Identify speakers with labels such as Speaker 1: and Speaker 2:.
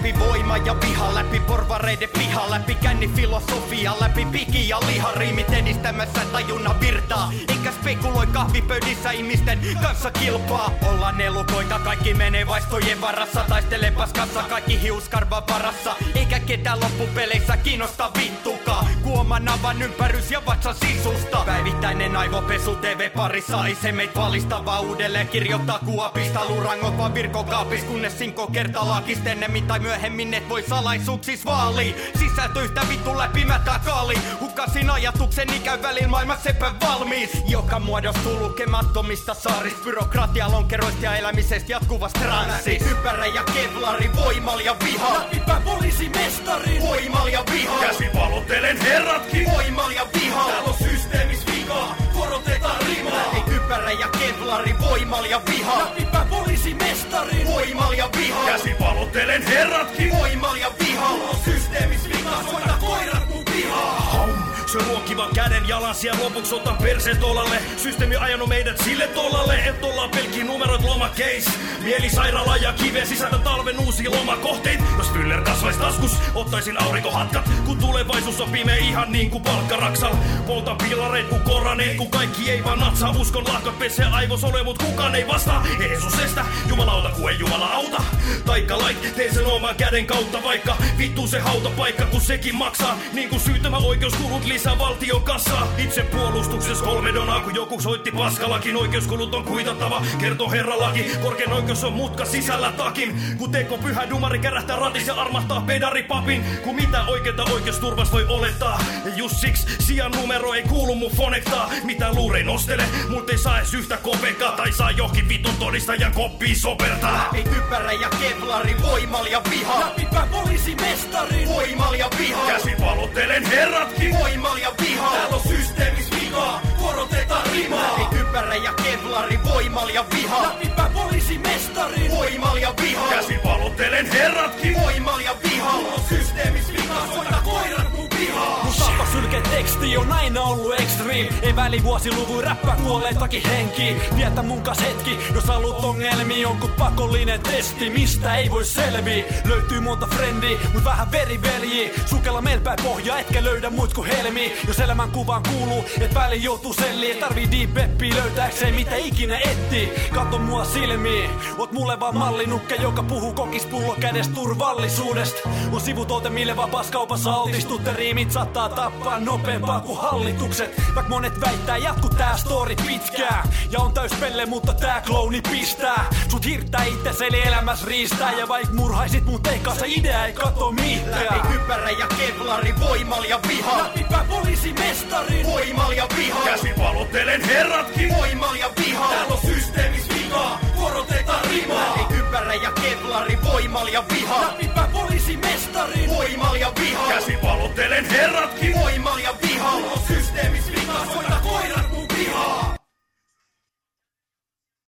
Speaker 1: läpi voima ja viha, läpi porvareiden piha, läpi kännifilosofia, läpi piki ja liha, riimit edistämässä tajunnan virtaa, eikä spekuloi kahvipöydissä ihmisten kanssa kilpaa. Ollaan elukoita, kaikki menee vaistojen varassa, taistelee paskassa, kaikki hiuskarvan varassa, eikä ketään loppupeleissä kiinnosta vittukaan. Kuoman avan ympärys ja vatsan sisusta, päivittäinen aivopesu TV-parissa, ei se meit valistava uudelleen kirjoittaa kuopista, lurangot vaan virkokaapis, kunnes sinko kerta laakist ennemmin tai myöhemmin et voi salaisuuksis vaalii. Sisältö yhtä vittu läpimätä kaali, hukasin ajatuksen ikäyn välin maailman sepä valmis, joka muodostuu lukemattomista saarista, byrokratia lonkeroista ja elämisestä jatkuvasta transsista. Ympärä ja kevlari, voimal ja viha,
Speaker 2: läpipä poliisimestari,
Speaker 1: voimal ja viha,
Speaker 3: käsipalottelen herratkin,
Speaker 1: voimal ja viha,
Speaker 2: täällä on systeemis vika, korotetaan rimaa.
Speaker 1: Ympärä ja kevlari, voimal ja viha,
Speaker 2: läpipä poliisimestari,
Speaker 1: voimal ja viha,
Speaker 3: käsipalottelen herratkin,
Speaker 1: voimal ja viha,
Speaker 2: on systeemis vika, soita koirat mun pihaa.
Speaker 3: Se ruokkiva käden jalansia lopuksi otan perseet tolalle. Systeemi ajanut meidät sille tolalle, et ollaan pelkkiä numeroit lomakeis. Mielisairaala ja kiven sisältä talven uusia lomakohteet. Jos fyller kasvais taskus, ottaisin aurinkohatkat. Kun tulevaisuus on pimeä ihan niin kuin palkkaraksal. Poltan pilareet kun koraneet, kun kaikki ei vaan natsaa. Uskon lahkot pesee aivosole, mut kukaan ei vastaa. Jeesus estä, jumalauta kun ei jumala auta. Taikka lait, teen sen oman käden kautta. Vaikka vittu se hautapaikka, kun sekin maksaa. Niin kuin syyttämä oikeuskulut lisää valtion kassaa. Itse puolustuksessa 3 donaa, kun joku soitti paskalakin. Oikeuskulut on kuitattava, kertoo herra laki. Korkein oikeus on mutka sisällä takin. Kun teko pyhä dumari kärähtää ratis ja armahtaa pedaripapin. Kun mitä oikeeta oikeusturvasta voi olettaa. Ja just siksi sijan numero ei kuulu mun fonektaa. Mitä luurein nostele, mut ei saa edes yhtä kopekaa. Tai saa johonkin vitun todistajan koppiin sopertaa.
Speaker 1: Läpi ympärä ja kevlari, voimal ja viha,
Speaker 2: läpipä poliisimestari,
Speaker 1: voimal ja viha,
Speaker 3: käsipalottelen herratkin,
Speaker 1: voimal ja viha,
Speaker 2: täällä on systeemis vika, korotetaan rimaa.
Speaker 1: Läpi ympärä ja kevlari, voimal ja viha,
Speaker 2: läpipä poliisimestari,
Speaker 1: voimal ja viha,
Speaker 3: käsipalottelen herratkin,
Speaker 1: voimal ja viha,
Speaker 2: on systeemis vika, soita koirat mun pihaa.
Speaker 4: Mun tahto sylkeä teksti on aina ollut extreme. Ei välivuosiluvun räppää kuolleitakin henkiin. Vietä mun kas hetki, jos haluut ongelmia, jonkun pakollinen testi, mistä ei voi selvii. Löytyy monta frendiä, mut vähän veriveljiä. Sukella melpäin pohjaa, etkä löydä muut kuin helmiä. Jos elämän kuvaan kuuluu, et väliin joutuu selliin. Tarvii deep webbiä löytääkseen mitä ikinä etsii. Kato mua silmiin, oot mulle vaan mallinukke, joka puhuu kokispullo kädessä turvallisuudesta. On sivutuote mille vapaassa kaupassa altistutte, riimit saattaa tappaa nopeampaa kuin hallitukset. Vaikka monet väittää, jatku tää story pitkään. Ja on täys pelle, mutta tää klouni pistää. Sut hirttää itses eli elämäs riistää. Ja vaik murhaisit mun teikkaa, se idea ei kato mitään.
Speaker 1: Läpi ympärä ja kevlari, voimal ja viha,
Speaker 2: läpipä poliisimestari,
Speaker 1: voimal ja viha,
Speaker 3: käsipalottelen herratkin,
Speaker 1: voimal ja viha,
Speaker 2: täällä on systeemis vika, korotetaan rimaa.
Speaker 1: Läpi ympärä ja kevlari, voimal ja viha,
Speaker 2: läpipä poliisimestari,
Speaker 1: voimal ja viha,
Speaker 3: käsipalottelen herratkin,
Speaker 1: voimal ja viha,
Speaker 2: on systeemis vika, soita koirat